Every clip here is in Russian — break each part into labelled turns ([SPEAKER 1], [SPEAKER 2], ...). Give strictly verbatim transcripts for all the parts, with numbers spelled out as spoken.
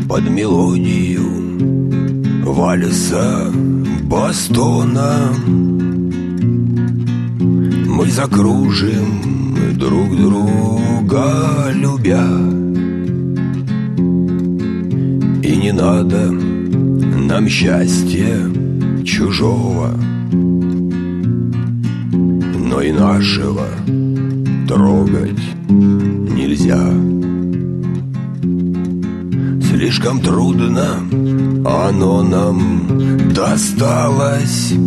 [SPEAKER 1] под мелодию вальса Бостона мы закружим друг друга любя. И не надо нам счастья чужого, но и нашего трогать нельзя. Слишком трудно оно нам досталось,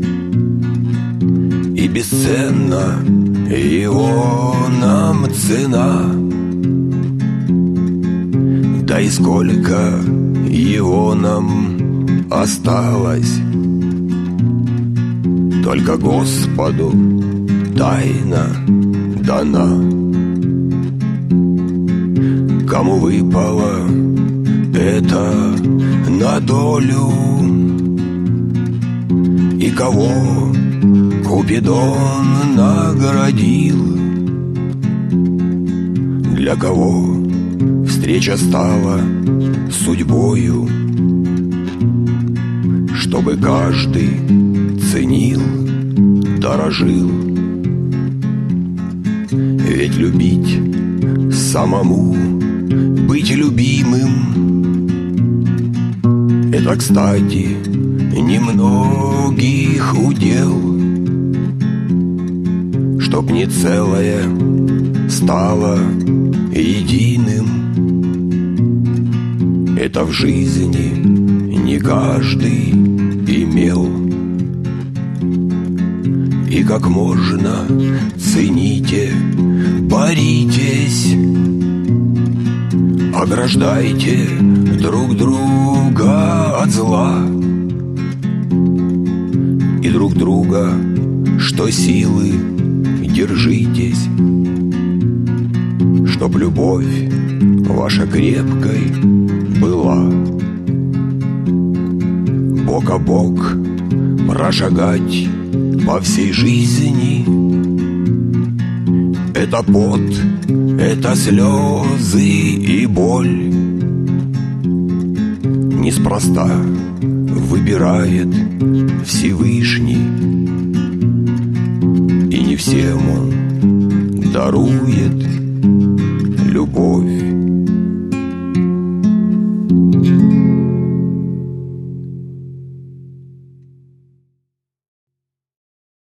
[SPEAKER 1] и бесценна его нам цена. Да и сколько его нам осталось, только Господу тайна дана. Кому выпало это на долю, и кого Купидон наградил, для кого встреча стала судьбою, чтобы каждый ценил, дорожил. Ведь любить самому, быть любимым — это, кстати, немногих удел. Чтоб не целое стало единым, это в жизни не каждый имел. И как можно цените, боритесь, ограждайте друг друга от зла, и друг друга, что силы, держитесь, чтоб любовь ваша крепкой была. Бок о бок прошагать по всей жизни — это пот, это слезы и боль. Неспроста выбирает Всевышний, и не всем он дарует любовь.